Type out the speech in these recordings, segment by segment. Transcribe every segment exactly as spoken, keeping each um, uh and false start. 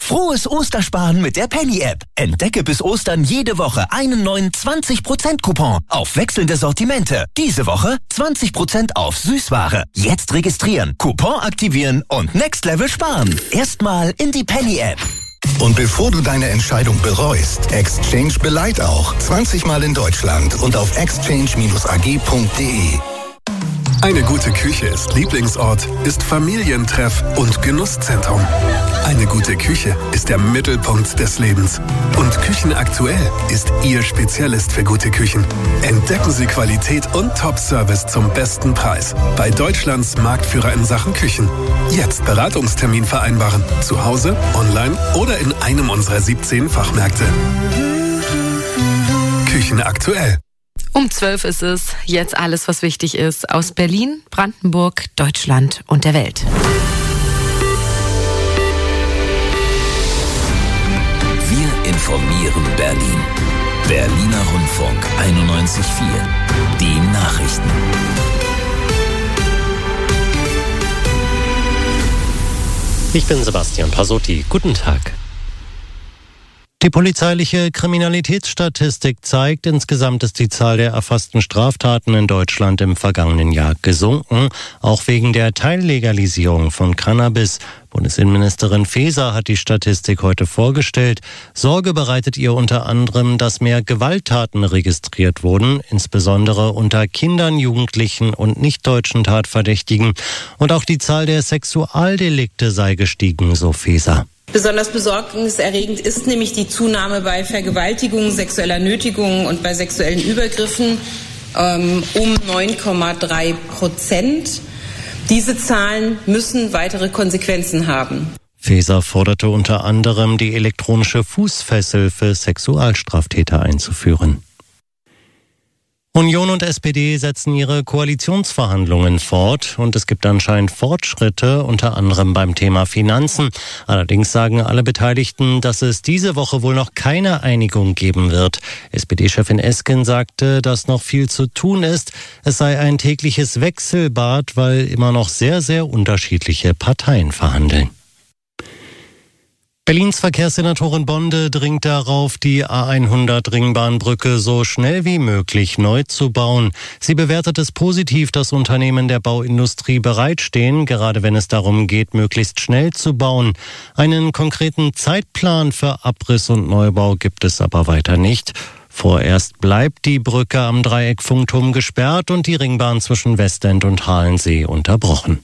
Frohes Ostersparen mit der Penny-App. Entdecke bis Ostern jede Woche einen neuen zwanzig Prozent Coupon auf wechselnde Sortimente. Diese Woche zwanzig Prozent auf Süßware. Jetzt registrieren, Coupon aktivieren und Next Level sparen. Erstmal in die Penny-App. Und bevor du deine Entscheidung bereust, Exchange beleiht auch. zwanzig Mal in Deutschland und auf exchange a g punkt d e. Eine gute Küche ist Lieblingsort, ist Familientreff und Genusszentrum. Eine gute Küche ist der Mittelpunkt des Lebens. Und Küchenaktuell ist Ihr Spezialist für gute Küchen. Entdecken Sie Qualität und Top-Service zum besten Preis. Bei Deutschlands Marktführer in Sachen Küchen. Jetzt Beratungstermin vereinbaren. Zu Hause, online oder in einem unserer siebzehn Fachmärkte. Küchenaktuell. Um zwölf ist es. Jetzt alles, was wichtig ist. Aus Berlin, Brandenburg, Deutschland und der Welt. Wir informieren Berlin. Berliner Rundfunk einundneunzig Komma vier. Die Nachrichten. Ich bin Sebastian Pasotti. Guten Tag. Die polizeiliche Kriminalitätsstatistik zeigt, insgesamt ist die Zahl der erfassten Straftaten in Deutschland im vergangenen Jahr gesunken, auch wegen der Teillegalisierung von Cannabis. Bundesinnenministerin Faeser hat die Statistik heute vorgestellt. Sorge bereitet ihr unter anderem, dass mehr Gewalttaten registriert wurden, insbesondere unter Kindern, Jugendlichen und nicht-deutschen Tatverdächtigen. Und auch die Zahl der Sexualdelikte sei gestiegen, so Faeser. Besonders besorgniserregend ist nämlich die Zunahme bei Vergewaltigungen, sexueller Nötigung und bei sexuellen Übergriffen ähm, um neun Komma drei Prozent. Diese Zahlen müssen weitere Konsequenzen haben. Faeser forderte unter anderem, die elektronische Fußfessel für Sexualstraftäter einzuführen. Union und S P D setzen ihre Koalitionsverhandlungen fort und es gibt anscheinend Fortschritte, unter anderem beim Thema Finanzen. Allerdings sagen alle Beteiligten, dass es diese Woche wohl noch keine Einigung geben wird. S P D-Chefin Esken sagte, dass noch viel zu tun ist. Es sei ein tägliches Wechselbad, weil immer noch sehr, sehr unterschiedliche Parteien verhandeln. Berlins Verkehrssenatorin Bonde dringt darauf, die A hundert Ringbahnbrücke so schnell wie möglich neu zu bauen. Sie bewertet es positiv, dass Unternehmen der Bauindustrie bereitstehen, gerade wenn es darum geht, möglichst schnell zu bauen. Einen konkreten Zeitplan für Abriss und Neubau gibt es aber weiter nicht. Vorerst bleibt die Brücke am Dreieck Funkturm gesperrt und die Ringbahn zwischen Westend und Halensee unterbrochen.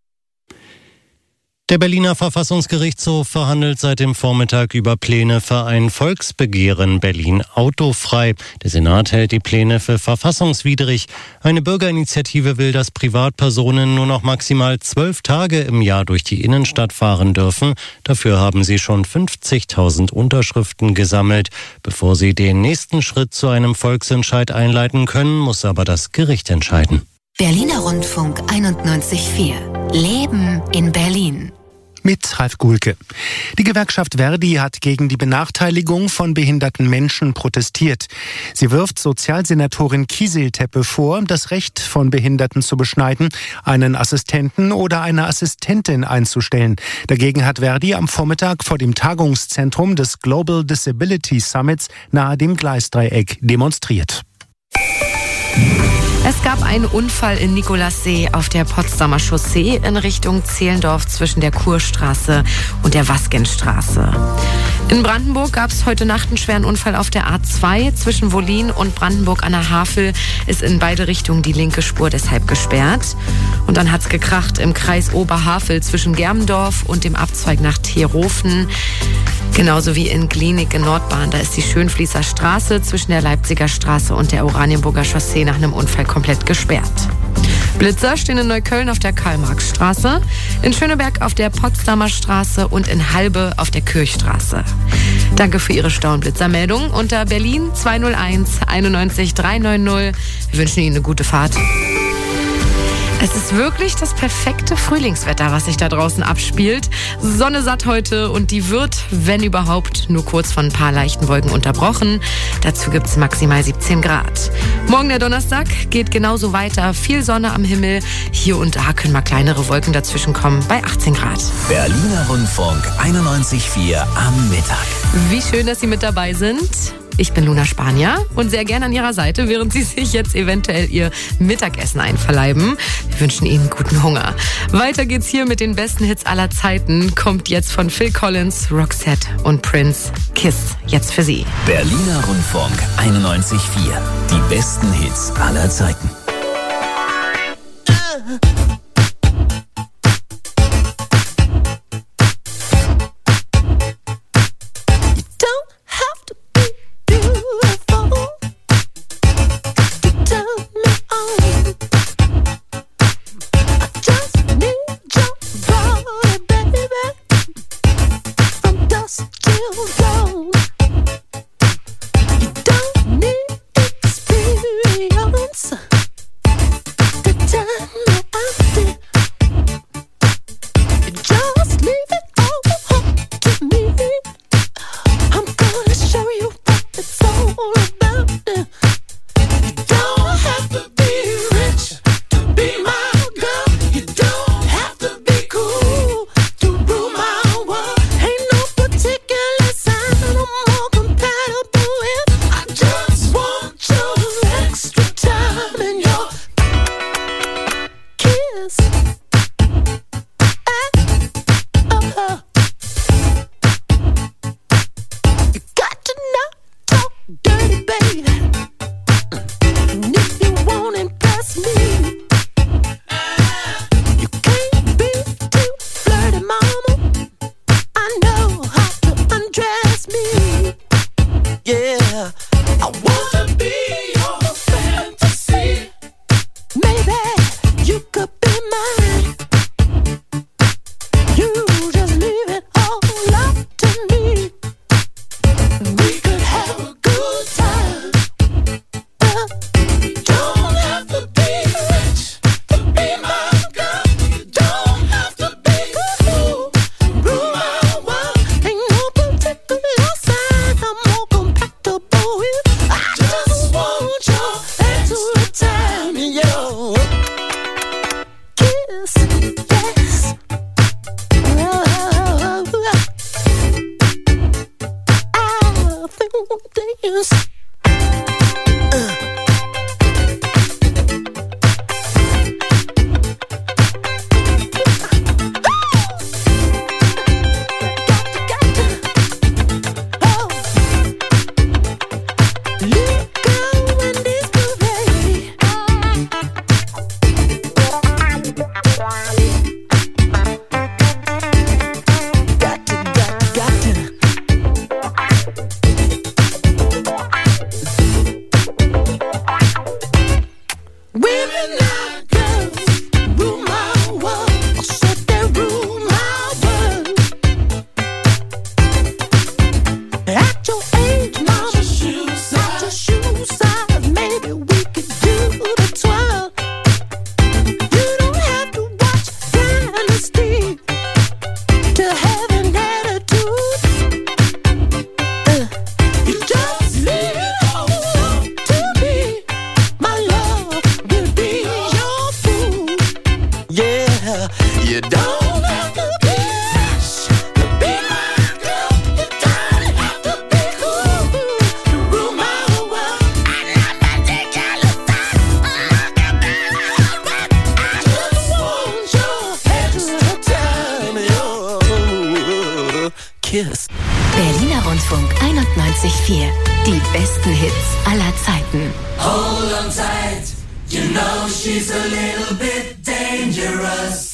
Der Berliner Verfassungsgerichtshof verhandelt seit dem Vormittag über Pläne für ein Volksbegehren Berlin autofrei. Der Senat hält die Pläne für verfassungswidrig. Eine Bürgerinitiative will, dass Privatpersonen nur noch maximal zwölf Tage im Jahr durch die Innenstadt fahren dürfen. Dafür haben sie schon fünfzigtausend Unterschriften gesammelt. Bevor sie den nächsten Schritt zu einem Volksentscheid einleiten können, muss aber das Gericht entscheiden. Berliner Rundfunk einundneunzig Komma vier. Leben in Berlin. Mit Ralf Gulke. Die Gewerkschaft Verdi hat gegen die Benachteiligung von behinderten Menschen protestiert. Sie wirft Sozialsenatorin Kieseltepe vor, das Recht von Behinderten zu beschneiden, einen Assistenten oder eine Assistentin einzustellen. Dagegen hat Verdi am Vormittag vor dem Tagungszentrum des Global Disability Summits nahe dem Gleisdreieck demonstriert. Es gab einen Unfall in Nikolassee auf der Potsdamer Chaussee in Richtung Zehlendorf zwischen der Kurstraße und der Wasgenstraße. In Brandenburg gab es heute Nacht einen schweren Unfall auf der A zwei. Zwischen Wollin und Brandenburg an der Havel ist in beide Richtungen die linke Spur deshalb gesperrt. Und dann hat es gekracht im Kreis Oberhavel zwischen Germendorf und dem Abzweig nach Teerhofen. Genauso wie in Glienicke Nordbahn. Da ist die Schönfließer Straße zwischen der Leipziger Straße und der Oranienburger Chaussee nach einem Unfall komplett gesperrt. Blitzer stehen in Neukölln auf der Karl-Marx-Straße, in Schöneberg auf der Potsdamer Straße und in Halbe auf der Kirchstraße. Danke für Ihre Stau- und Blitzermeldung unter Berlin zwei null eins einundneunzig drei neun null. Wir wünschen Ihnen eine gute Fahrt. Es ist wirklich das perfekte Frühlingswetter, was sich da draußen abspielt. Sonne satt heute und die wird, wenn überhaupt, nur kurz von ein paar leichten Wolken unterbrochen. Dazu gibt es maximal siebzehn Grad. Morgen der Donnerstag geht genauso weiter. Viel Sonne am Himmel. Hier und da können mal kleinere Wolken dazwischen kommen bei achtzehn Grad. Berliner Rundfunk einundneunzig Komma vier am Mittag. Wie schön, dass Sie mit dabei sind. Ich bin Luna Spanier und sehr gerne an Ihrer Seite, während Sie sich jetzt eventuell Ihr Mittagessen einverleiben. Wir wünschen Ihnen guten Hunger. Weiter geht's hier mit den besten Hits aller Zeiten. Kommt jetzt von Phil Collins, Roxette und Prince. Kiss, jetzt für Sie. Berliner Rundfunk einundneunzig Komma vier. Die besten Hits aller Zeiten. Kiss. Berliner Rundfunk einundneunzig Komma vier. Die besten Hits aller Zeiten. Hold on tight, you know she's a little bit dangerous.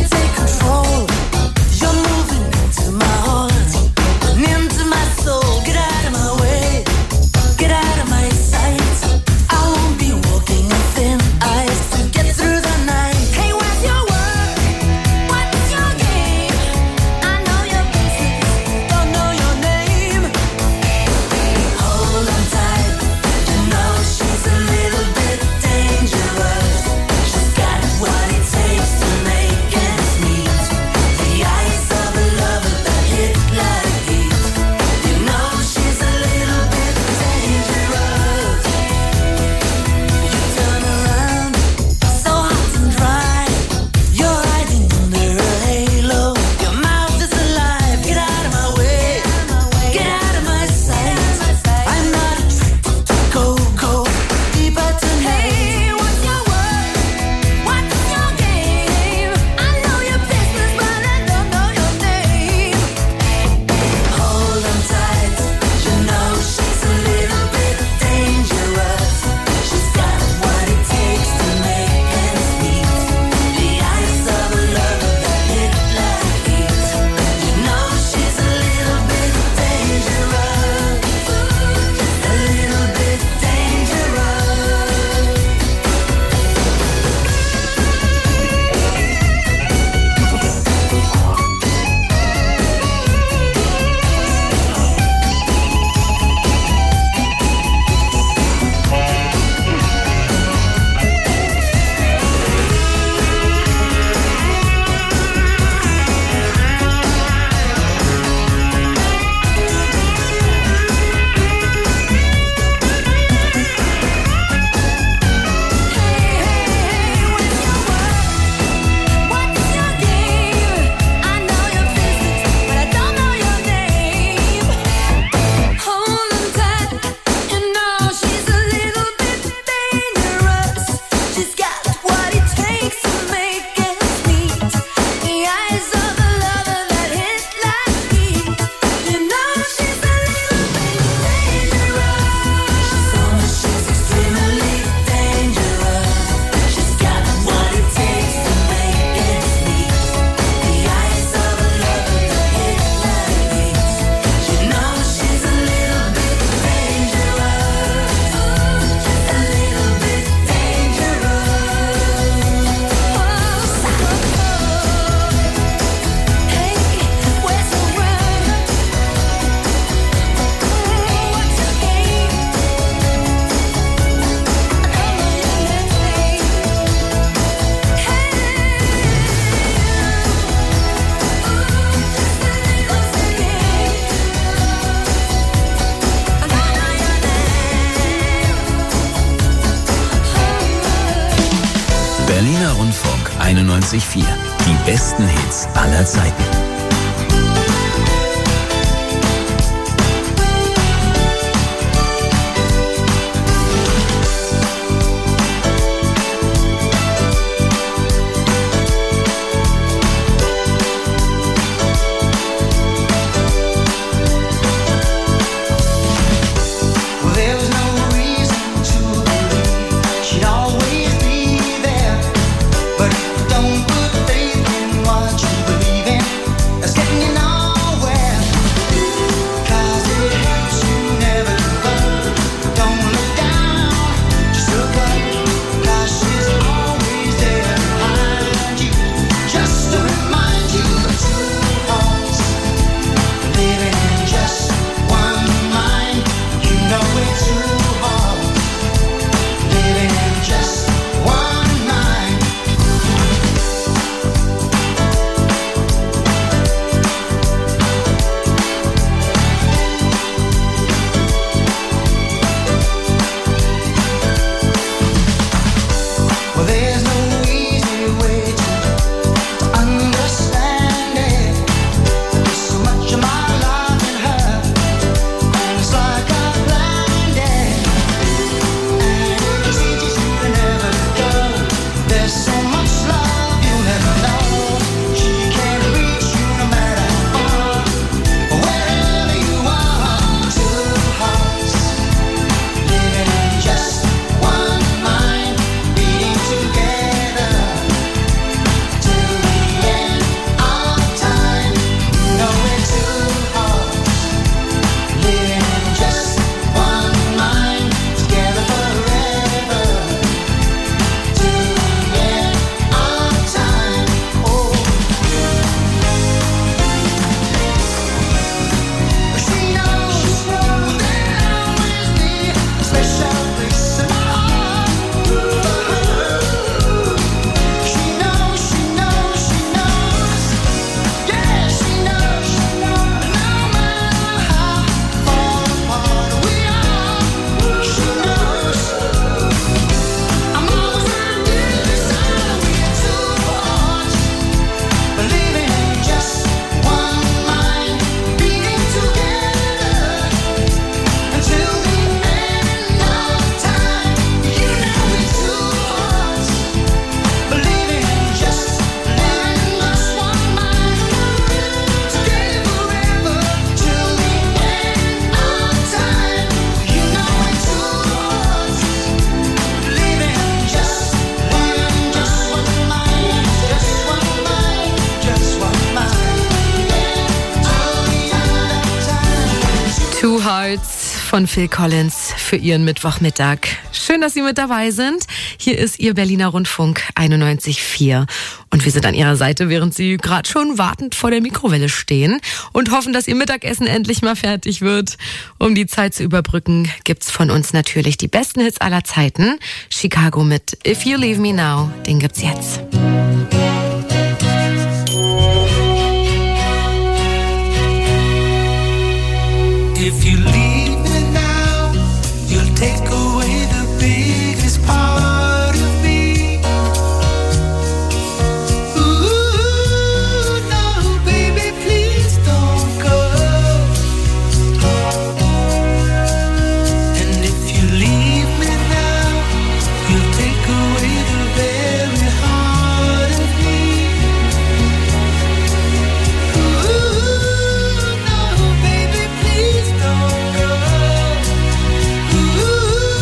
Soul, Berliner Rundfunk einundneunzig Komma vier. Die besten Hits aller Zeiten. Von Phil Collins für Ihren Mittwochmittag. Schön, dass Sie mit dabei sind. Hier ist Ihr Berliner Rundfunk einundneunzig Komma vier. Und wir sind an Ihrer Seite, während Sie gerade schon wartend vor der Mikrowelle stehen und hoffen, dass Ihr Mittagessen endlich mal fertig wird. Um die Zeit zu überbrücken, gibt's von uns natürlich die besten Hits aller Zeiten. Chicago mit If You Leave Me Now, den gibt's jetzt. If you leave me now, you'll take away the biggest part of me. Ooh, no, baby, please don't go. And if you leave me now, you'll take away the very heart of me. Ooh, no, baby, please don't go. Ooh.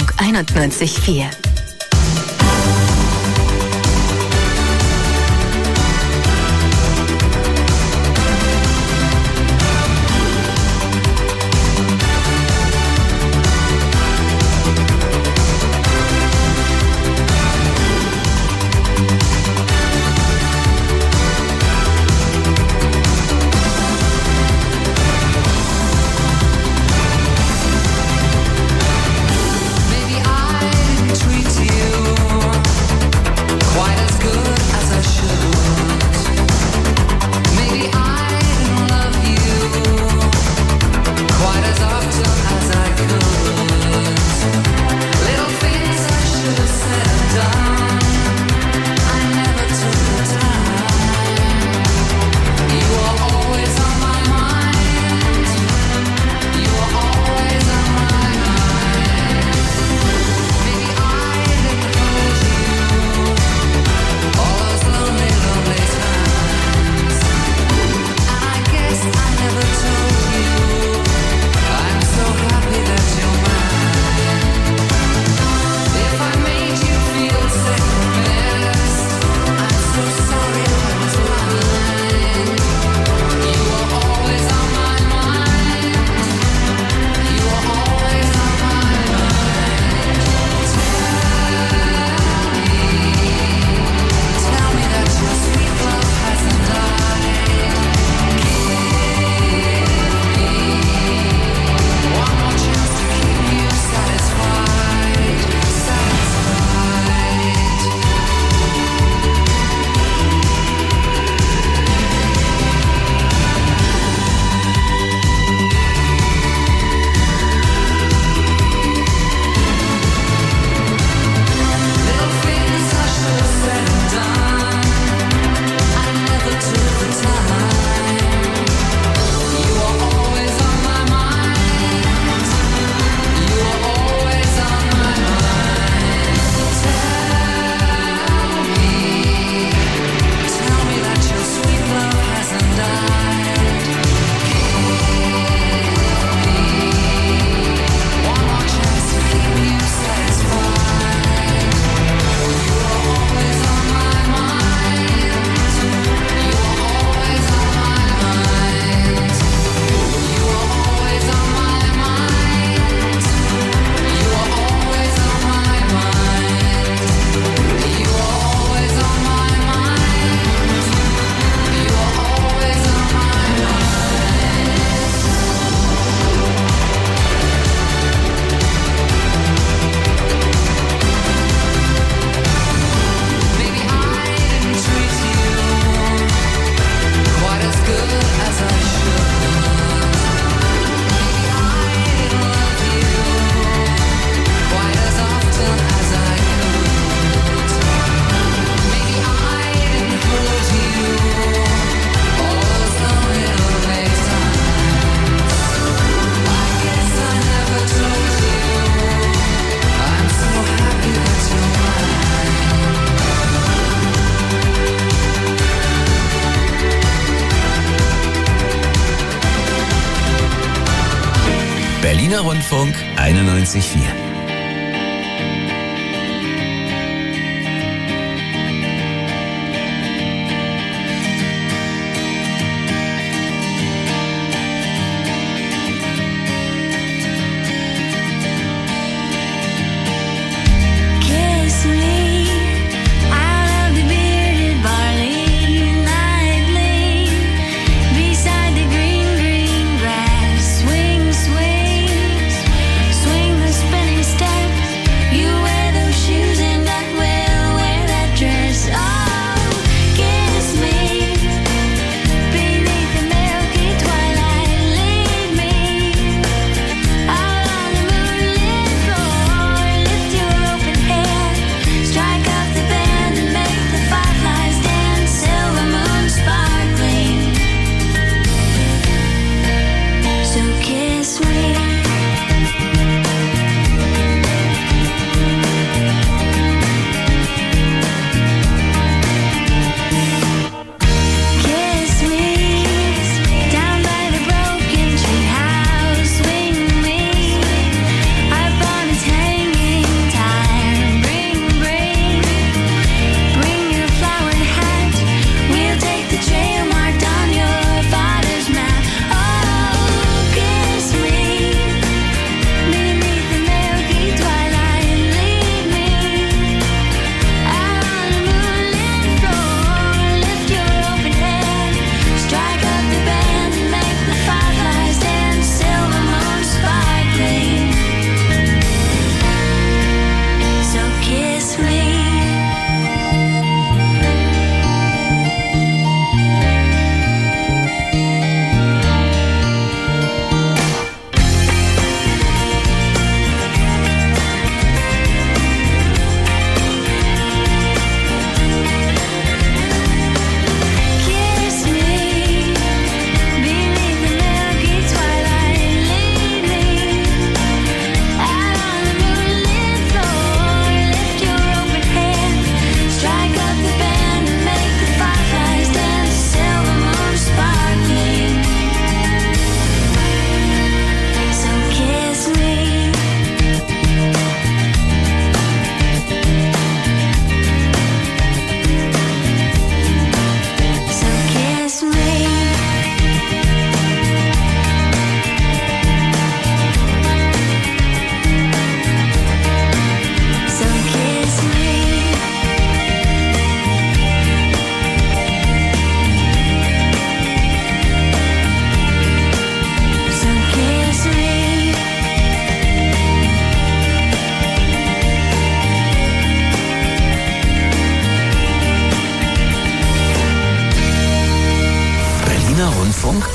Rundfunk einundneunzig Komma vier. Berliner Rundfunk einundneunzig Komma vier. Spinning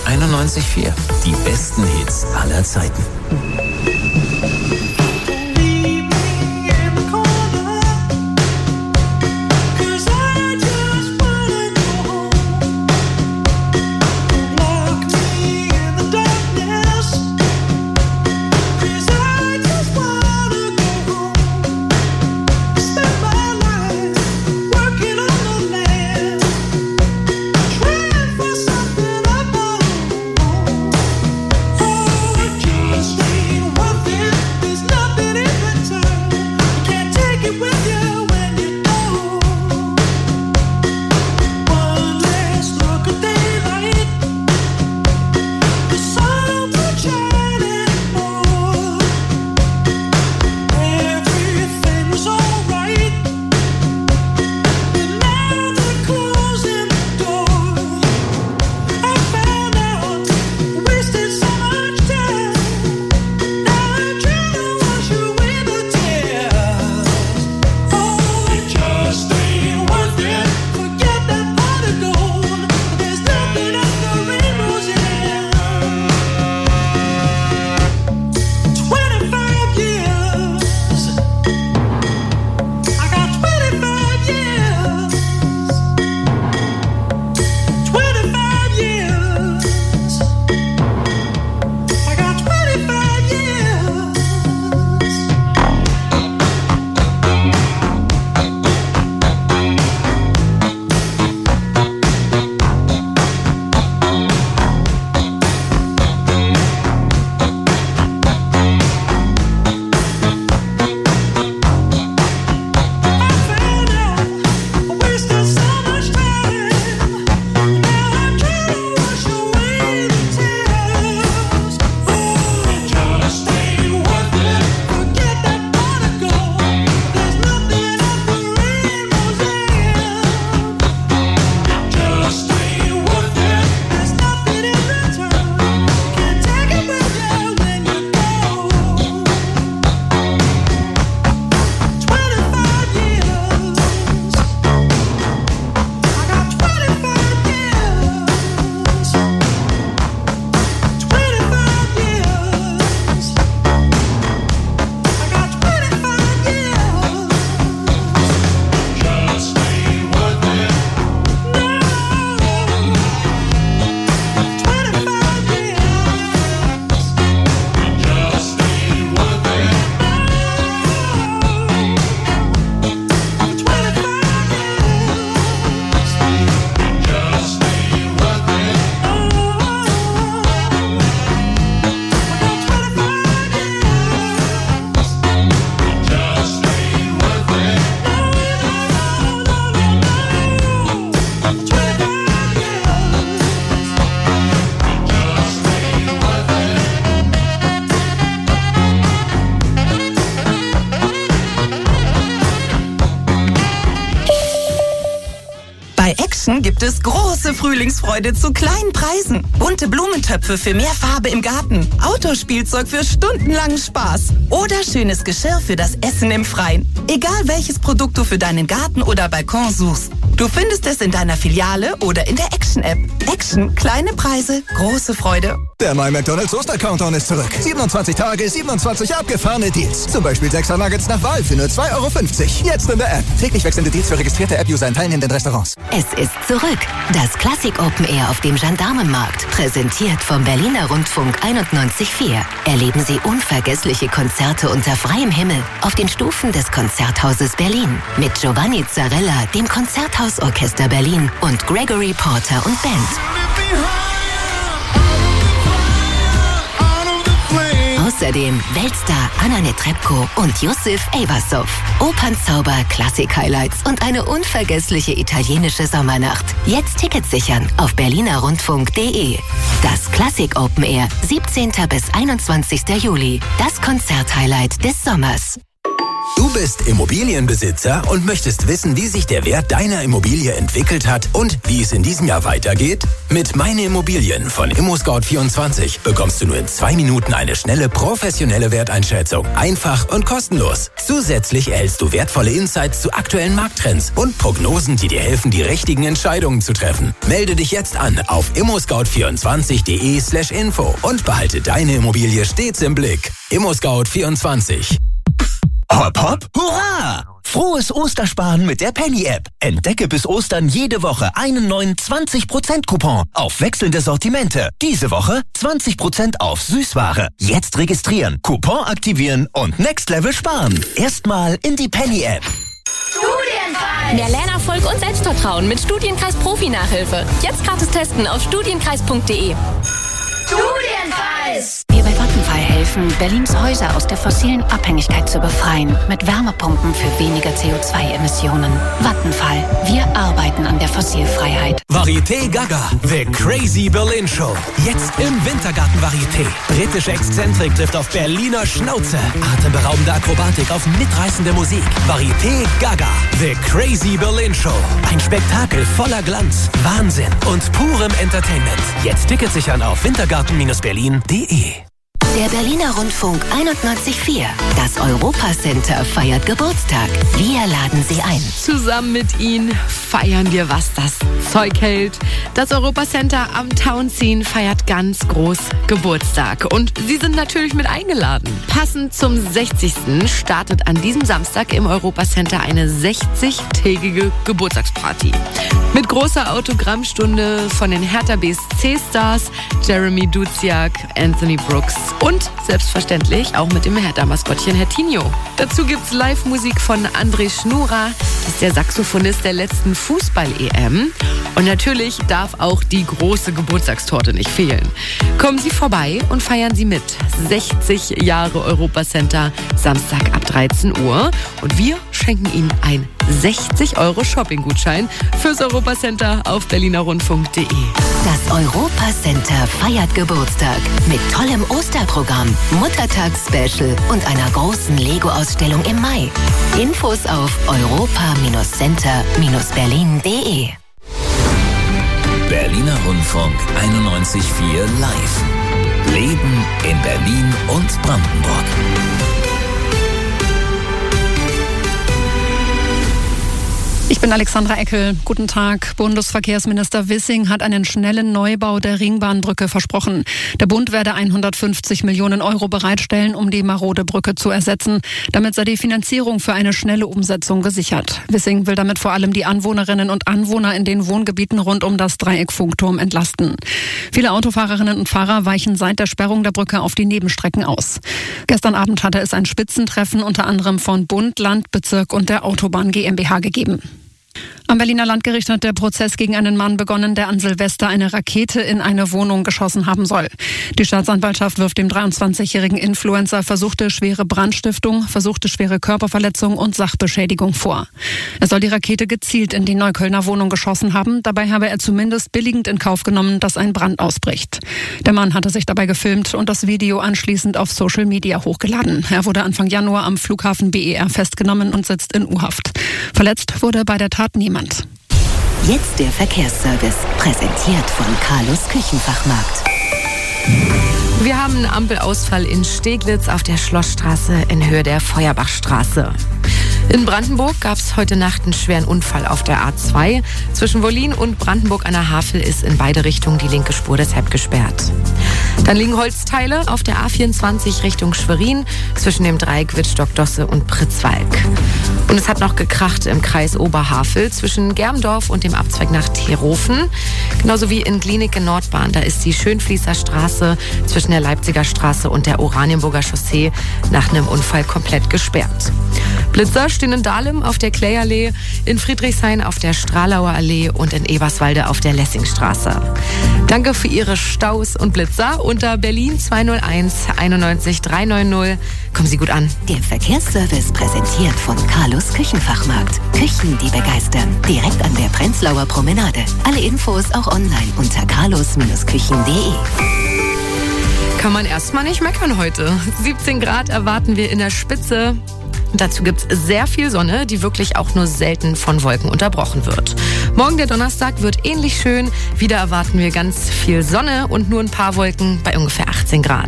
einundneunzig Komma vier. Die besten Hits aller Zeiten. Gibt es große Frühlingsfreude zu kleinen Preisen. Bunte Blumentöpfe für mehr Farbe im Garten. Autospielzeug für stundenlangen Spaß. Oder schönes Geschirr für das Essen im Freien. Egal welches Produkt du für deinen Garten oder Balkon suchst. Du findest es in deiner Filiale oder in der Action-App. Action, kleine Preise, große Freude. Der neue McDonald's Oster-Countdown ist zurück. siebenundzwanzig Tage, siebenundzwanzig abgefahrene Deals. Zum Beispiel sechser Nuggets nach Wahl für nur zwei Euro fünfzig. Jetzt in der App. Täglich wechselnde Deals für registrierte App-User in teilnehmenden Restaurants. Es ist zurück. Das Classic Open Air auf dem Gendarmenmarkt. Präsentiert vom Berliner Rundfunk einundneunzig Komma vier. Erleben Sie unvergessliche Konzerte unter freiem Himmel auf den Stufen des Konzerthauses Berlin. Mit Giovanni Zarella, dem Konzerthausorchester Berlin und Gregory Porter und Band. Außerdem Weltstar Anna Netrebko und Yusuf Eyvassov. Opernzauber, Klassik-Highlights und eine unvergessliche italienische Sommernacht. Jetzt Tickets sichern auf berliner rundfunk punkt de. Das Classic Open Air, siebzehnten bis einundzwanzigsten Juli. Das Konzerthighlight des Sommers. Du bist Immobilienbesitzer und möchtest wissen, wie sich der Wert deiner Immobilie entwickelt hat und wie es in diesem Jahr weitergeht? Mit Meine Immobilien von ImmoScout vierundzwanzig bekommst du nur in zwei Minuten eine schnelle, professionelle Werteinschätzung. Einfach und kostenlos. Zusätzlich erhältst du wertvolle Insights zu aktuellen Markttrends und Prognosen, die dir helfen, die richtigen Entscheidungen zu treffen. Melde dich jetzt an auf immoscout vierundzwanzig punkt de slash info und behalte deine Immobilie stets im Blick. ImmoScout vierundzwanzig. Hopp, hopp, hurra! Frohes Ostersparen mit der Penny-App. Entdecke bis Ostern jede Woche einen neuen zwanzig Prozent Coupon auf wechselnde Sortimente. Diese Woche zwanzig Prozent auf Süßware. Jetzt registrieren, Coupon aktivieren und Next Level sparen. Erstmal in die Penny-App. Studienfall! Mehr Lernerfolg und Selbstvertrauen mit Studienkreis Profi-Nachhilfe. Jetzt gratis testen auf studienkreis punkt de. Studienpreis! Wir bei Vattenfall helfen, Berlins Häuser aus der fossilen Abhängigkeit zu befreien. Mit Wärmepumpen für weniger C O zwei Emissionen. Vattenfall. Wir arbeiten an der Fossilfreiheit. Varieté Gaga. The Crazy Berlin Show. Jetzt im Wintergarten Varieté. Britische Exzentrik trifft auf Berliner Schnauze. Atemberaubende Akrobatik auf mitreißende Musik. Varieté Gaga. The Crazy Berlin Show. Ein Spektakel voller Glanz, Wahnsinn und purem Entertainment. Jetzt Tickets sichern auf wintergarten Berlin punkt de. Der Berliner Rundfunk einundneunzig Komma vier. Das Europa-Center feiert Geburtstag. Wir laden Sie ein. Zusammen mit Ihnen feiern wir, was das Zeug hält. Das Europa-Center am Tauentzien feiert ganz groß Geburtstag. Und Sie sind natürlich mit eingeladen. Passend zum sechzigsten startet an diesem Samstag im Europa-Center eine sechzigtägige Geburtstagsparty. Mit großer Autogrammstunde von den Hertha B S C-Stars Jeremy Duziak, Anthony Brooks und selbstverständlich auch mit dem Hertha-Maskottchen Hertinho. Dazu gibt's Live-Musik von André Schnura, das ist der Saxophonist der letzten Fußball-E M. Und natürlich darf auch die große Geburtstagstorte nicht fehlen. Kommen Sie vorbei und feiern Sie mit. sechzig Jahre Europa-Center, Samstag ab dreizehn Uhr. Und wir schenken Ihnen ein sechzig Euro Shopping-Gutschein fürs Europa-Center auf berliner rundfunk punkt de. Das Europa-Center feiert Geburtstag mit tollem Osterprogramm, Muttertags-Special und einer großen Lego-Ausstellung im Mai. Infos auf europa Center Berlin punkt de. Berliner Rundfunk einundneunzig Komma vier live. Leben in Berlin und Brandenburg. Ich bin Alexandra Eckel. Guten Tag. Bundesverkehrsminister Wissing hat einen schnellen Neubau der Ringbahnbrücke versprochen. Der Bund werde hundertfünfzig Millionen Euro bereitstellen, um die marode Brücke zu ersetzen. Damit sei die Finanzierung für eine schnelle Umsetzung gesichert. Wissing will damit vor allem die Anwohnerinnen und Anwohner in den Wohngebieten rund um das Dreieck Funkturm entlasten. Viele Autofahrerinnen und Fahrer weichen seit der Sperrung der Brücke auf die Nebenstrecken aus. Gestern Abend hatte es ein Spitzentreffen unter anderem von Bund, Land, Bezirk und der Autobahn GmbH gegeben. Am Berliner Landgericht hat der Prozess gegen einen Mann begonnen, der an Silvester eine Rakete in eine Wohnung geschossen haben soll. Die Staatsanwaltschaft wirft dem dreiundzwanzigjährigen Influencer versuchte schwere Brandstiftung, versuchte schwere Körperverletzung und Sachbeschädigung vor. Er soll die Rakete gezielt in die Neuköllner Wohnung geschossen haben. Dabei habe er zumindest billigend in Kauf genommen, dass ein Brand ausbricht. Der Mann hatte sich dabei gefilmt und das Video anschließend auf Social Media hochgeladen. Er wurde Anfang Januar am Flughafen B E R festgenommen und sitzt in U-Haft. Verletzt wurde bei der Tat niemand. Jetzt der Verkehrsservice, präsentiert von Carlos Küchenfachmarkt. Wir haben einen Ampelausfall in Steglitz auf der Schlossstraße in Höhe der Feuerbachstraße. In Brandenburg gab es heute Nacht einen schweren Unfall auf der A zwei. Zwischen Wollin und Brandenburg an der Havel ist in beide Richtungen die linke Spur deshalb gesperrt. Dann liegen Holzteile auf der A vierundzwanzig Richtung Schwerin zwischen dem Dreieck Wittstock-Dosse und Pritzwalk. Und es hat noch gekracht im Kreis Oberhavel zwischen Germdorf und dem Abzweig nach Terofen. Genauso wie in Glienicke Nordbahn. Da ist die Schönfließer Straße zwischen der Leipziger Straße und der Oranienburger Chaussee nach einem Unfall komplett gesperrt. Blitzer stehen in Dahlem auf der Klayallee, in Friedrichshain auf der Stralauer Allee und in Eberswalde auf der Lessingstraße. Danke für Ihre Staus und Blitzer unter Berlin zwei null eins einundneunzig dreihundertneunzig. Kommen Sie gut an. Der Verkehrsservice präsentiert von Carlos Küchenfachmarkt. Küchen, die begeistern. Direkt an der Prenzlauer Promenade. Alle Infos auch online unter carlos Küchen punkt de. Kann man erstmal nicht meckern heute. siebzehn Grad erwarten wir in der Spitze. Und dazu gibt es sehr viel Sonne, die wirklich auch nur selten von Wolken unterbrochen wird. Morgen, der Donnerstag, wird ähnlich schön. Wieder erwarten wir ganz viel Sonne und nur ein paar Wolken bei ungefähr achtzehn Grad.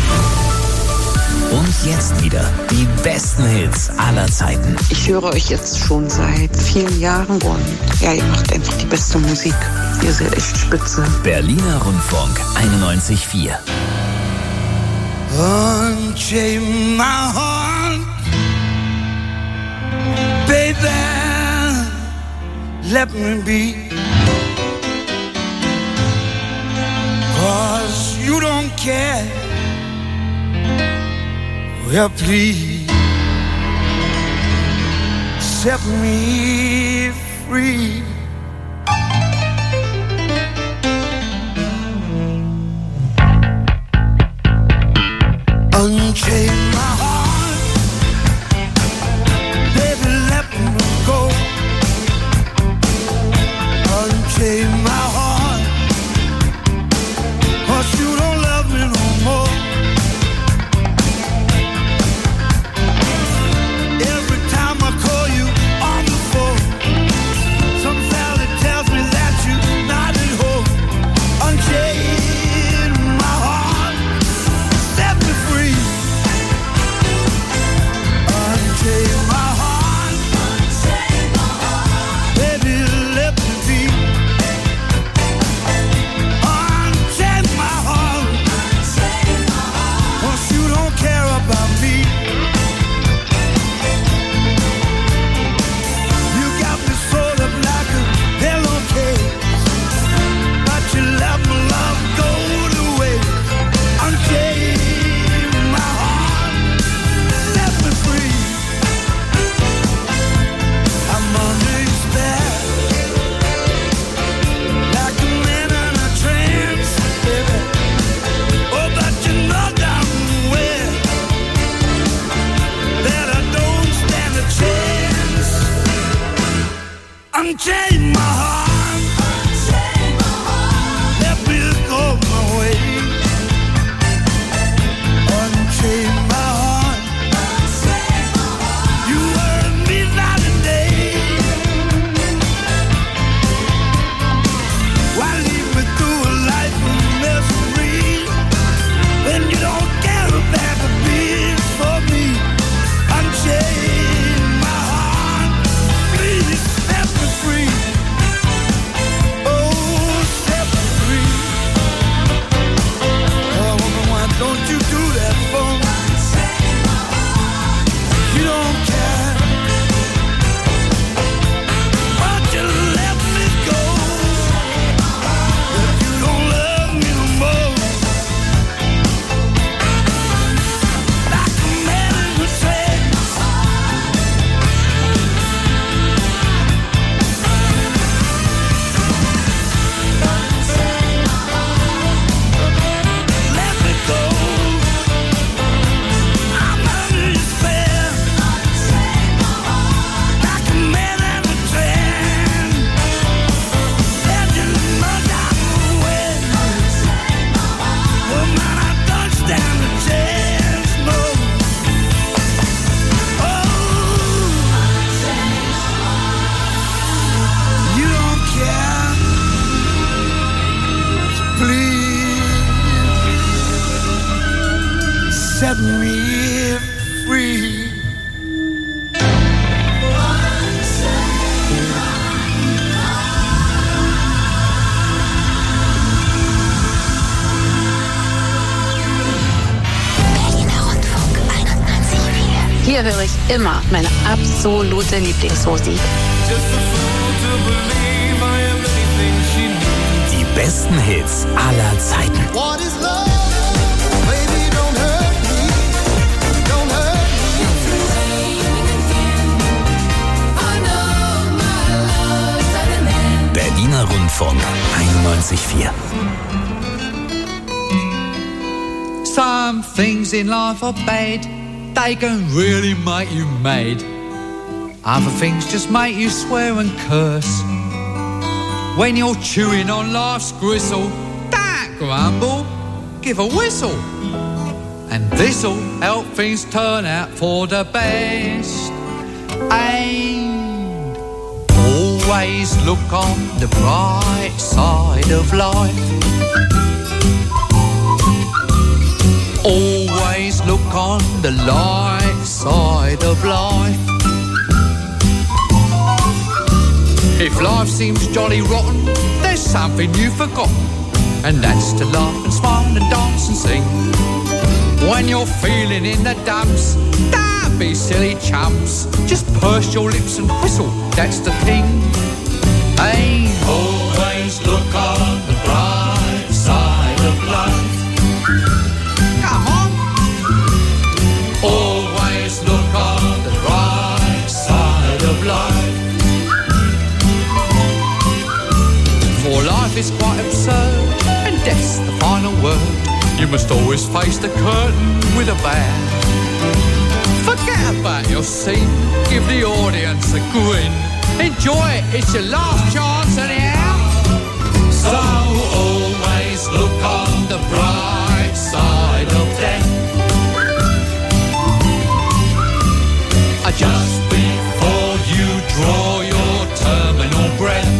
Und jetzt wieder die besten Hits aller Zeiten. Ich höre euch jetzt schon seit vielen Jahren und ja, ihr macht einfach die beste Musik. Ihr seid echt spitze. Berliner Rundfunk einundneunzig Komma vier. Unchain my heart, baby, let me be. 'Cause you don't care. Well, please set me free. Unchain my heart, baby, let me go. Unchain my heart, 'cause you don't love me no more. Every time I call you on the phone, some fella tells me that you're not at home. Unchain my heart, set me free. Unchain my heart, baby, let me be. Unchain my heart, 'cause you don't care about me. You got me sort of like a pillowcase, but you let my love go to waste. Unchain my heart, set me free. I'm under your spell, like a man in a trance, baby. Oh, but you know damn well that I don't stand a chance. Unchain my heart, let me go my way. Unchain my heart, you hurt me night and day. Why lead me through a life of misery when you don't care about the beat for me? Unchain my heart, please set me free. Oh, set me free. Oh, woman, why don't you do that for me? You don't care. Why'd you let me go? If you don't love me no more. Like a man in a trance. Let me go. I'm under your spell. Like a man in a trance. Let you know that I'm away. Well, man, I don't stand a chance, no. Oh, you don't care. Please set me free. Hier höre ich immer meine absolute Lieblingsmusik. Die besten Hits aller Zeiten. What is love? Baby, don't hurt me. Don't hurt me. Berliner Rundfunk einundneunzig Komma vier. Some things in life are bad. They can really make you mad. Other things just make you swear and curse. When you're chewing on life's gristle, don't grumble, give a whistle. and this'll help things turn out for the best. And always look on the bright side of life. Always look on the light side of life. If life seems jolly rotten, there's something you've forgotten, and that's to laugh and smile and dance and sing. When you're feeling in the dumps, don't be silly chumps. Just purse your lips and whistle, that's the thing. Hey, always look on the bright side of life. Come on. Always look on the right side of life. For life is quite absurd, and death's the final word. You must always face the curtain with a bow. Forget about your scene, give the audience a grin. Enjoy it, it's your last chance anyhow. So always look on the bright side of death. Just before you draw your terminal breath.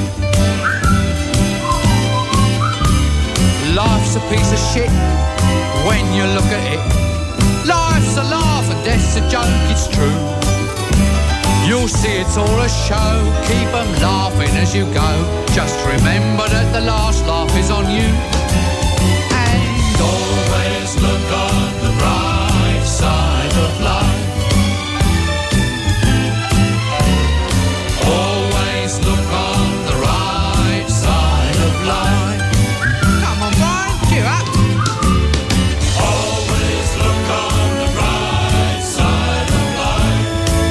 Life's a piece of shit when you look at it. Life's a laugh and death's a joke, it's true. You'll see it's all a show, keep them laughing as you go. Just remember that the last laugh is on you. And always look on the bright side of life. Always look on the right side of life. Come on, Brian, cheer up. Always look on the right side of life.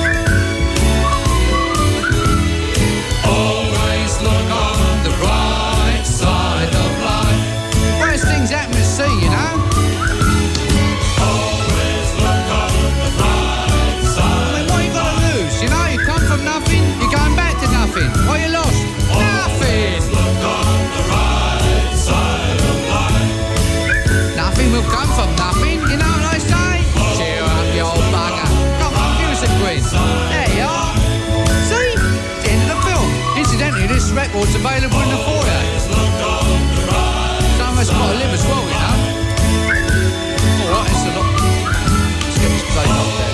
Always look on the right side of life. Worst things happen to see, you know. Always look on the right side. I mean, what you got to lose? You know, you come from nothing, you're going back to nothing. What you lost? Nothing. Look on the right side of life. Nothing will come from nothing, you know what I say? Cheer up, you old bugger. Come on, give us a quiz. There you are. See? It's the end of the film. Incidentally, this record's available in the foyer. Some of us got to live as well, you know. Alright, it's a lot. Let's get this place up there.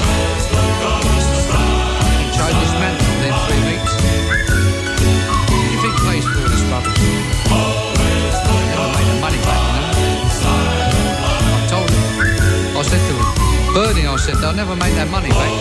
Change this mantle within three weeks. What do you think pays for all this rubbish? They never made the money back, you know. I told him. I said to him, Bernie, I said, they'll never make that money back.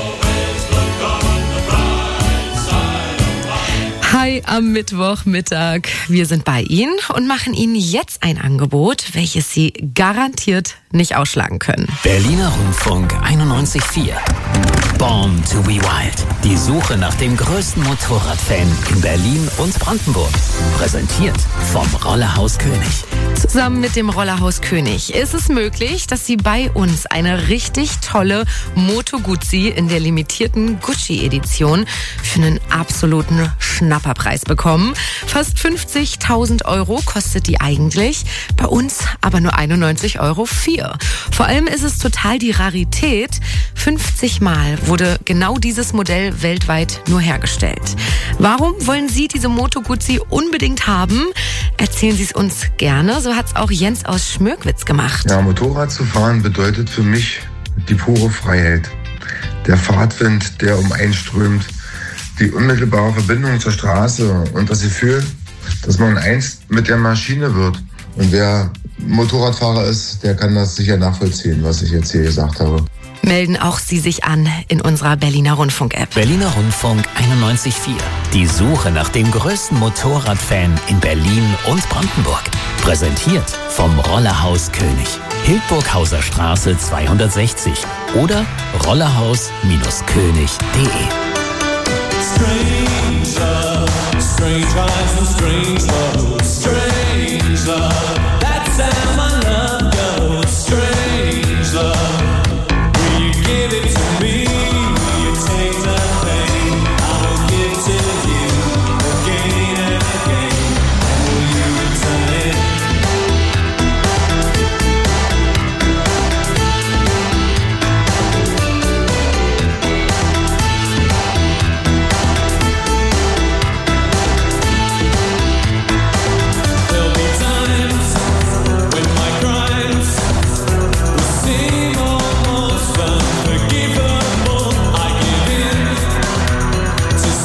Hi am Mittwochmittag. Wir sind bei Ihnen und machen Ihnen jetzt ein Angebot, welches Sie garantiert nicht ausschlagen können. Berliner Rundfunk einundneunzig Komma vier. Born to be Wild. Die Suche nach dem größten Motorradfan in Berlin und Brandenburg. Präsentiert vom Rollerhaus König. Zusammen mit dem Rollerhaus König ist es möglich, dass Sie bei uns eine richtig tolle Moto Guzzi in der limitierten Gucci-Edition für einen absoluten Schnapperpreis bekommen. Fast fünfzigtausend Euro kostet die eigentlich, bei uns aber nur einundneunzig Euro vier. Vor allem ist es total die Rarität. fünfzig Mal wurde genau dieses Modell weltweit nur hergestellt. Warum wollen Sie diese Moto Guzzi unbedingt haben? Erzählen Sie es uns gerne. So hat es auch Jens aus Schmörkwitz gemacht. Ja, Motorrad zu fahren bedeutet für mich die pure Freiheit. Der Fahrtwind, der um einen strömt, die unmittelbare Verbindung zur Straße und das Gefühl, dass man einst mit der Maschine wird. Und wer Motorradfahrer ist, der kann das sicher nachvollziehen, was ich jetzt hier gesagt habe. Melden auch Sie sich an in unserer Berliner Rundfunk-App. Berliner Rundfunk einundneunzig Komma vier. Die Suche nach dem größten Motorradfan in Berlin und Brandenburg. Präsentiert vom Rollerhaus König. Hildburghauser Straße zweihundertsechzig oder rollerhaus König punkt de. Strange love, strange eyes and strange love, strange love. That's how my love goes. Strange love. Will you give it to me? Will you take the pain? I will give to you again and again. And will you return it?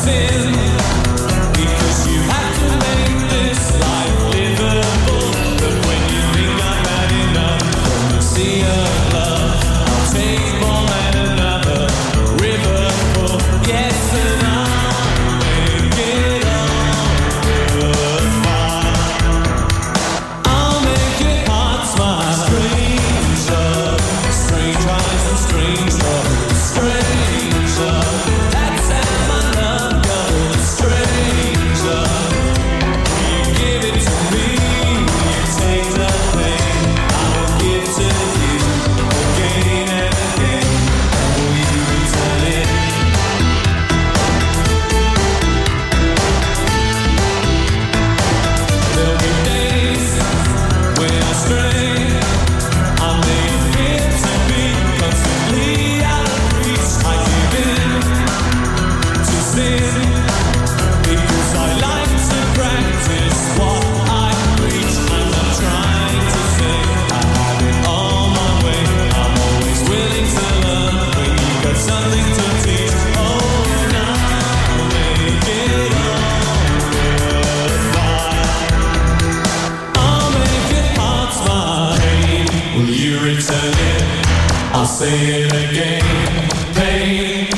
say it again. Pain,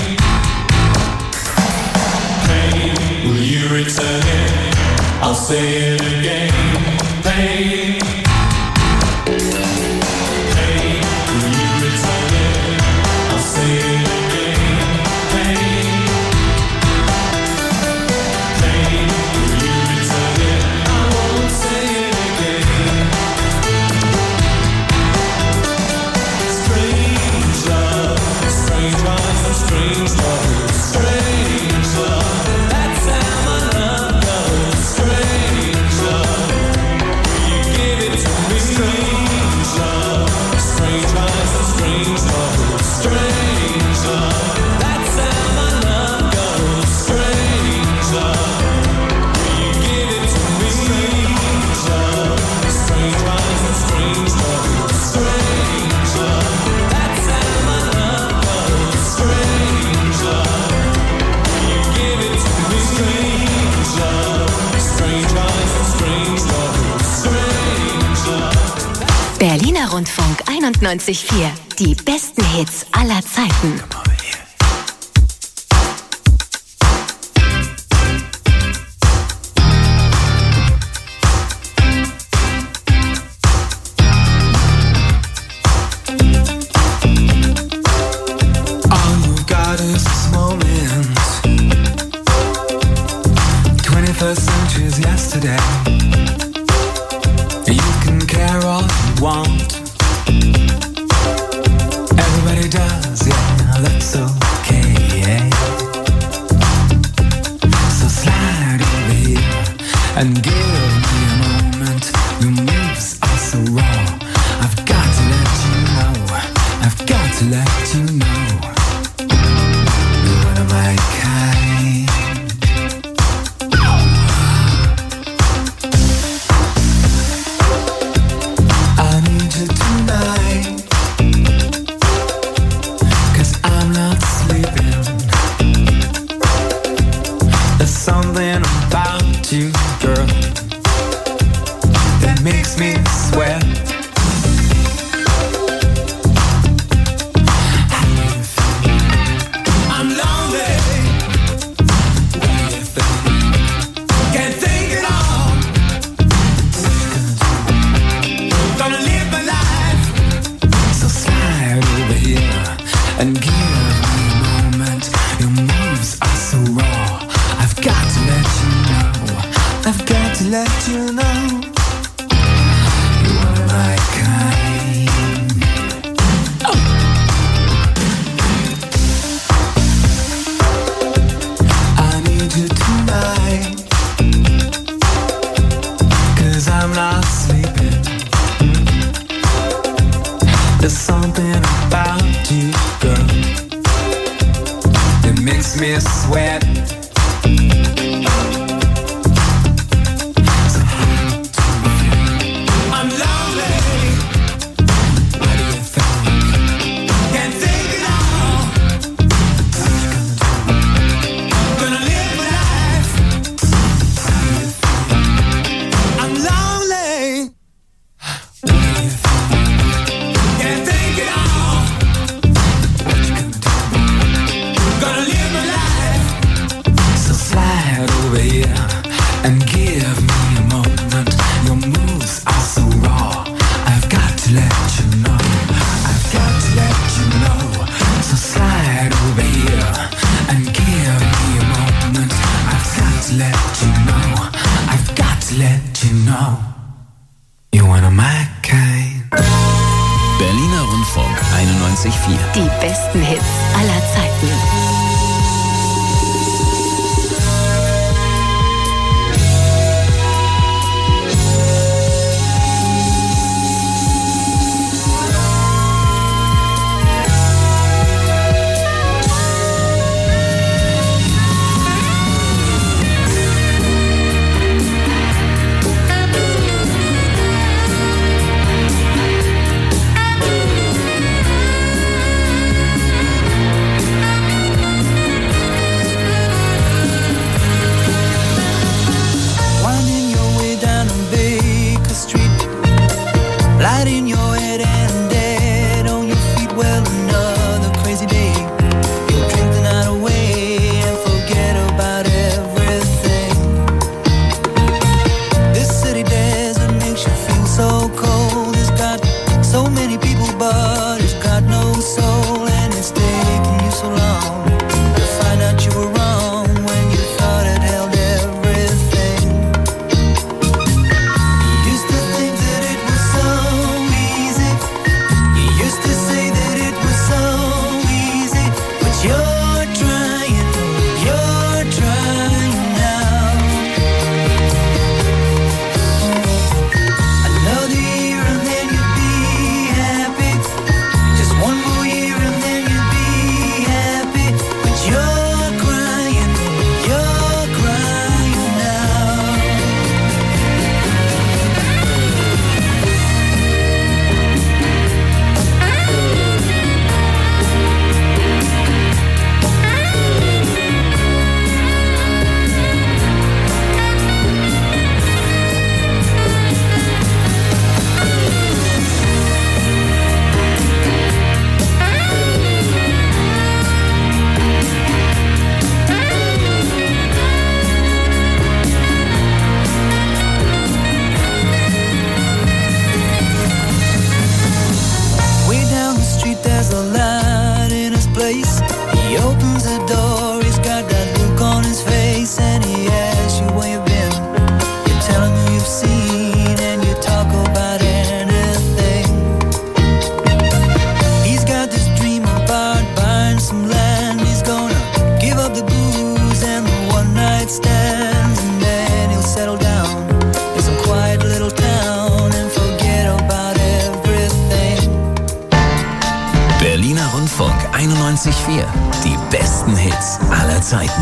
pain, will you return it? I'll say it again. Pain, pain, will you return it? I'll say it again. Pain, pain, will you return it? I won't say it again. Strange love, strange rise and strange love, strange love. That's how my love goes. Strange love, will you give it to me? Strange love, strange rise and strange love, strange love. That's how my love goes. Strange love, will you give it to me? Strange love, strange rise and strange love, strange love. That's how my love goes. Strange love, will you give it to me? Strange love, strange rise and strange love, strange love. Berliner Rundfunk einundneunzig Komma vier. Die besten Hits aller Zeiten. All you got is this moment. twenty-first century's yesterday. You can care all you want. Everybody does, yeah, that's okay. So slide over here and give me a moment. Your moves are so raw. I've got to let you know. I've got to let you know. You're one of my kind. I need you tonight, 'cause I'm not sleeping. There's something about you, girl, that makes me sweat. I'm lonely. What do you think? Can't think it all. Gonna live my life. So slide over here and give me a moment. Your moves are so raw. I've got to let you know. I've got to let you know. You are my kind. Oh. I need you tonight, 'cause I'm not sleeping. There's something about you, girl, that makes me sweat. So I'm lonely. What do you think? Can't think it all. Gonna live and give me a moment. Your moves are so raw. I've got to let you know. I've got to let you know. So slide over here and give me a moment. I've got to let you know. I've got to let you know. You're one of my kind. Berliner Rundfunk einundneunzig Komma vier. Die besten Hits aller Zeiten. einundneunzig Komma vier. Die besten Hits aller Zeiten.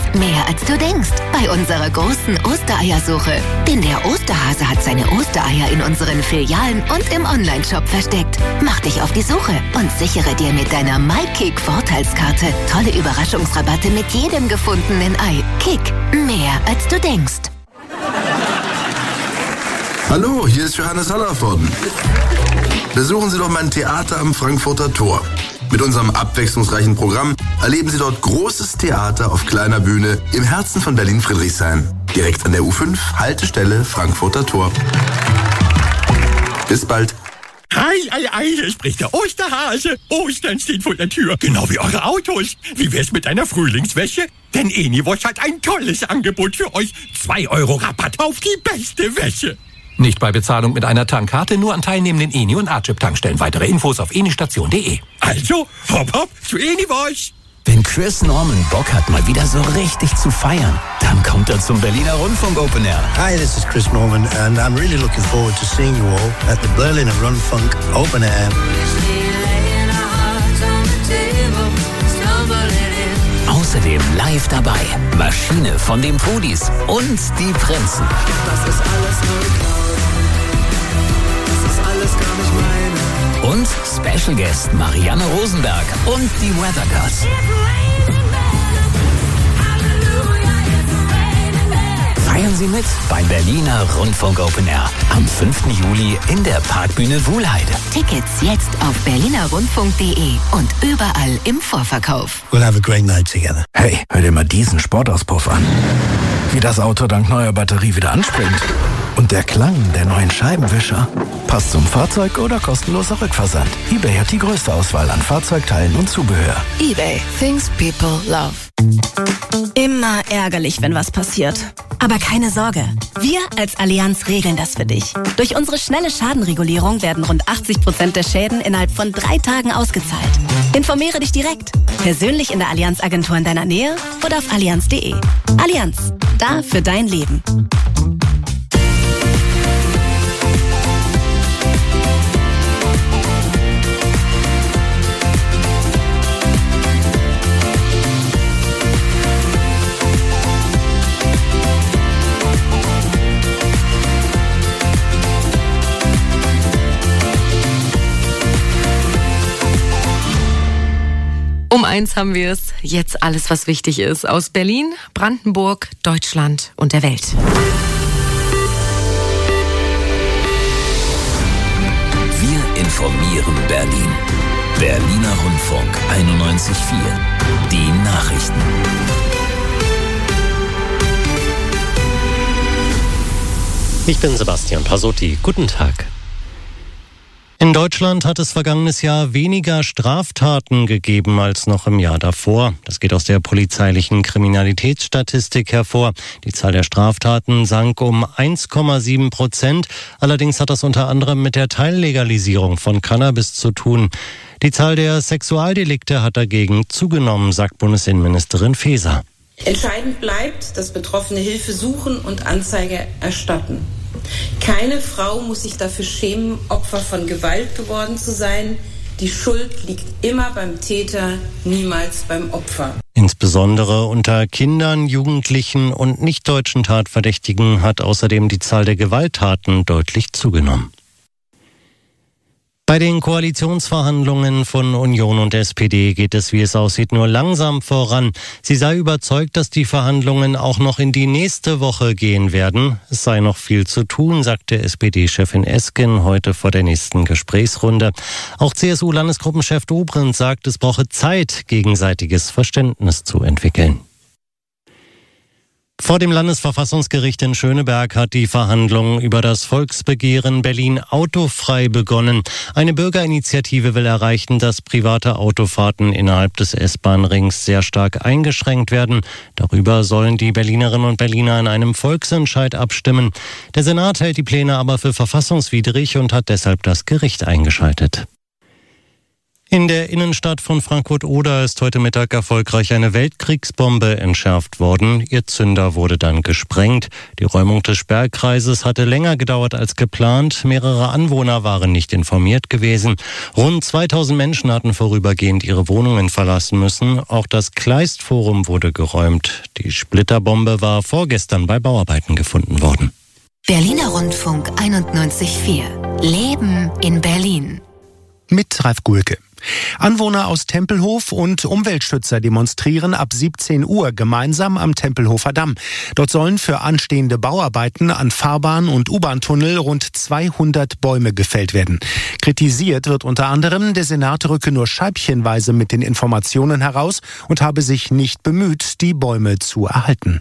Mehr als du denkst bei unserer großen Ostereiersuche. Denn der Osterhase hat seine Ostereier in unseren Filialen und im Onlineshop versteckt. Mach dich auf die Suche und sichere dir mit deiner MyKick-Vorteilskarte tolle Überraschungsrabatte mit jedem gefundenen Ei. Kick, mehr als du denkst. Hallo, hier ist Johannes Hallervorden. Besuchen Sie doch mein Theater am Frankfurter Tor. Mit unserem abwechslungsreichen Programm erleben Sie dort großes Theater auf kleiner Bühne im Herzen von Berlin-Friedrichshain. Direkt an der U fünf, Haltestelle Frankfurter Tor. Bis bald. Ei, ei, ei, hier spricht der Osterhase. Ostern steht vor der Tür, genau wie eure Autos. Wie wär's mit einer Frühlingswäsche? Denn Eniwosch hat ein tolles Angebot für euch. Zwei Euro Rabatt auf die beste Wäsche. Nicht bei Bezahlung mit einer Tankkarte, nur an teilnehmenden Eni- und A-Chip-Tankstellen. Weitere Infos auf enistation punkt de. Also, hopp hopp zu Eniwosch. Wenn Chris Norman Bock hat, mal wieder so richtig zu feiern, dann kommt er zum Berliner Rundfunk Open Air. Hi, this is Chris Norman and I'm really looking forward to seeing you all at the Berliner Rundfunk Open Air. Außerdem live dabei Maschine von den Pudis und die Prinzen. Das ist alles nur geklaut. Das ist alles gar nicht meine. Und Special Guest Marianne Rosenberg und die Weather Girls. Feiern Sie mit beim Berliner Rundfunk Open Air am fünften Juli in der Parkbühne Wuhlheide. Tickets jetzt auf berliner rundfunk punkt de und überall im Vorverkauf. We'll have a great night together. Hey, hör dir mal diesen Sportauspuff an. Wie das Auto dank neuer Batterie wieder anspringt. Und der Klang der neuen Scheibenwischer. Passt zum Fahrzeug oder kostenloser Rückversand. eBay hat die größte Auswahl an Fahrzeugteilen und Zubehör. eBay. Things people love. Immer ärgerlich, wenn was passiert. Aber keine Sorge. Wir als Allianz regeln das für dich. Durch unsere schnelle Schadenregulierung werden rund achtzig Prozent der Schäden innerhalb von drei Tagen ausgezahlt. Informiere dich direkt. Persönlich in der Allianz-Agentur in deiner Nähe oder auf allianz punkt de. Allianz. Da für dein Leben. Um eins haben wir es. Jetzt alles, was wichtig ist. Aus Berlin, Brandenburg, Deutschland und der Welt. Wir informieren Berlin. Berliner Rundfunk einundneunzig Komma vier. Die Nachrichten. Ich bin Sebastian Pasotti. Guten Tag. In Deutschland hat es vergangenes Jahr weniger Straftaten gegeben als noch im Jahr davor. Das geht aus der polizeilichen Kriminalitätsstatistik hervor. Die Zahl der Straftaten sank um eins Komma sieben Prozent. Allerdings hat das unter anderem mit der Teillegalisierung von Cannabis zu tun. Die Zahl der Sexualdelikte hat dagegen zugenommen, sagt Bundesinnenministerin Faeser. Entscheidend bleibt, dass Betroffene Hilfe suchen und Anzeige erstatten. Keine Frau muss sich dafür schämen, Opfer von Gewalt geworden zu sein. Die Schuld liegt immer beim Täter, niemals beim Opfer. Insbesondere unter Kindern, Jugendlichen und nicht-deutschen Tatverdächtigen hat außerdem die Zahl der Gewalttaten deutlich zugenommen. Bei den Koalitionsverhandlungen von Union und S P D geht es, wie es aussieht, nur langsam voran. Sie sei überzeugt, dass die Verhandlungen auch noch in die nächste Woche gehen werden. Es sei noch viel zu tun, sagte S P D-Chefin Esken heute vor der nächsten Gesprächsrunde. Auch C S U-Landesgruppenchef Dobrindt sagt, es brauche Zeit, gegenseitiges Verständnis zu entwickeln. Vor dem Landesverfassungsgericht in Schöneberg hat die Verhandlung über das Volksbegehren Berlin autofrei begonnen. Eine Bürgerinitiative will erreichen, dass private Autofahrten innerhalb des S-Bahn-Rings sehr stark eingeschränkt werden. Darüber sollen die Berlinerinnen und Berliner in einem Volksentscheid abstimmen. Der Senat hält die Pläne aber für verfassungswidrig und hat deshalb das Gericht eingeschaltet. In der Innenstadt von Frankfurt-Oder ist heute Mittag erfolgreich eine Weltkriegsbombe entschärft worden. Ihr Zünder wurde dann gesprengt. Die Räumung des Sperrkreises hatte länger gedauert als geplant. Mehrere Anwohner waren nicht informiert gewesen. Rund zweitausend Menschen hatten vorübergehend ihre Wohnungen verlassen müssen. Auch das Kleistforum wurde geräumt. Die Splitterbombe war vorgestern bei Bauarbeiten gefunden worden. Berliner Rundfunk einundneunzig Komma vier. Leben in Berlin. Mit Ralf Gulke. Anwohner aus Tempelhof und Umweltschützer demonstrieren ab siebzehn Uhr gemeinsam am Tempelhofer Damm. Dort sollen für anstehende Bauarbeiten an Fahrbahn- und U-Bahn-Tunnel rund zweihundert Bäume gefällt werden. Kritisiert wird unter anderem, der Senat rücke nur scheibchenweise mit den Informationen heraus und habe sich nicht bemüht, die Bäume zu erhalten.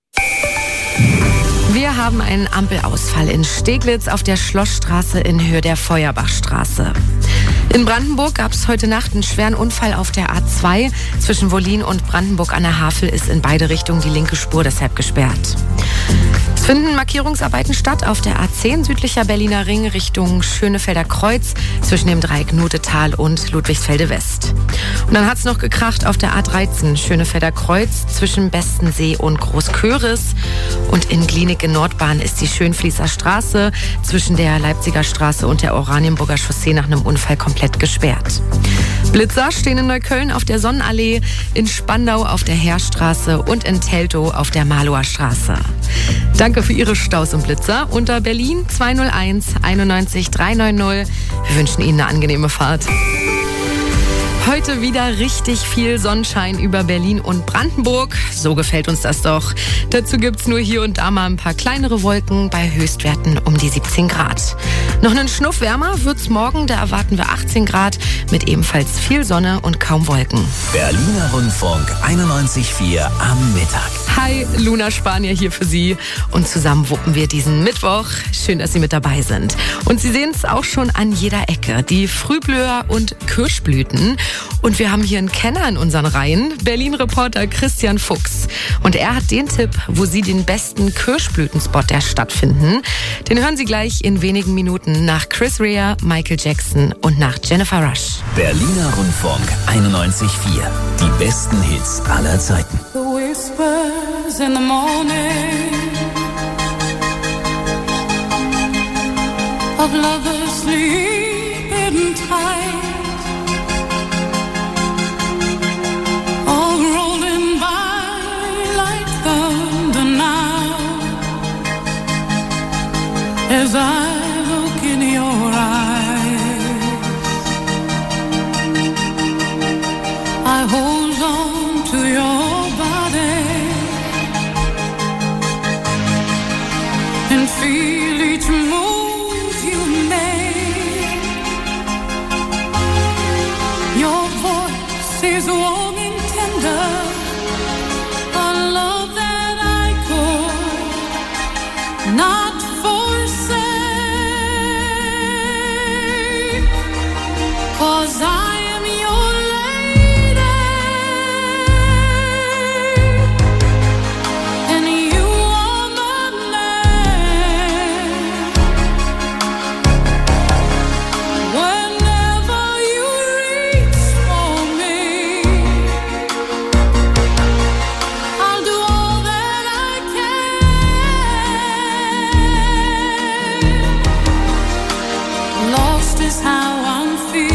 Wir haben einen Ampelausfall in Steglitz auf der Schlossstraße in Höhe der Feuerbachstraße. In Brandenburg gab es heute Nacht einen schweren Unfall auf der A zwei. Zwischen Wollin und Brandenburg an der Havel ist in beide Richtungen die linke Spur deshalb gesperrt. Es finden Markierungsarbeiten statt auf der A zehn südlicher Berliner Ring Richtung Schönefelder Kreuz zwischen dem Dreieck Notetal und Ludwigsfelde West. Und dann hat es noch gekracht auf der A dreizehn Schönefelder Kreuz zwischen Bestensee und Großköris. Und in Glienicke Nordbahn ist die Schönfließer Straße zwischen der Leipziger Straße und der Oranienburger Chaussee nach einem Unfall komplett gesperrt. Blitzer stehen in Neukölln auf der Sonnenallee, in Spandau auf der Heerstraße und in Teltow auf der Marlower Straße. Danke für Ihre Staus und Blitzer unter Berlin zwei null eins einundneunzig drei neun null. Wir wünschen Ihnen eine angenehme Fahrt. Heute wieder richtig viel Sonnenschein über Berlin und Brandenburg. So gefällt uns das doch. Dazu gibt's nur hier und da mal ein paar kleinere Wolken bei Höchstwerten um die siebzehn Grad. Noch einen Schnuff wärmer wird's morgen. Da erwarten wir achtzehn Grad mit ebenfalls viel Sonne und kaum Wolken. Berliner Rundfunk einundneunzig Komma vier am Mittag. Hi, Luna Spanier hier für Sie. Und zusammen wuppen wir diesen Mittwoch. Schön, dass Sie mit dabei sind. Und Sie sehen es auch schon an jeder Ecke. Die Frühblüher und Kirschblüten. Und wir haben hier einen Kenner in unseren Reihen, Berlin-Reporter Christian Fuchs. Und er hat den Tipp, wo Sie den besten Kirschblütenspot der Stadt finden. Den hören Sie gleich in wenigen Minuten nach Chris Rea, Michael Jackson und nach Jennifer Rush. Berliner Rundfunk einundneunzig Komma vier. Die besten Hits aller Zeiten. The whispers in the morning of lovers sleeping tight. As I look in your eyes, I hold on to your body and feel each move you make. Your voice is warm and tender, a love that I could not cause I am your lady, and you are my man. Whenever you reach for me, I'll do all that I can. Lost is how I'm feeling.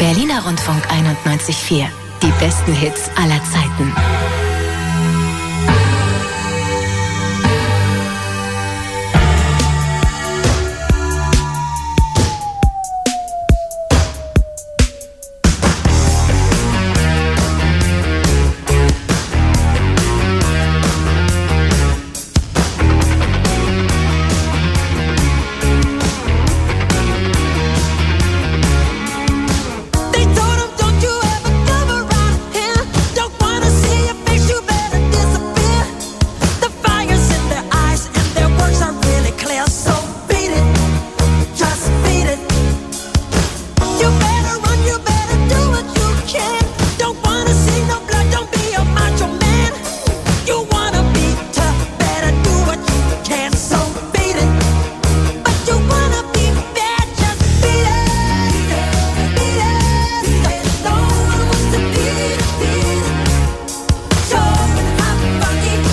Berliner Rundfunk einundneunzig Komma vier. Die besten Hits aller Zeiten.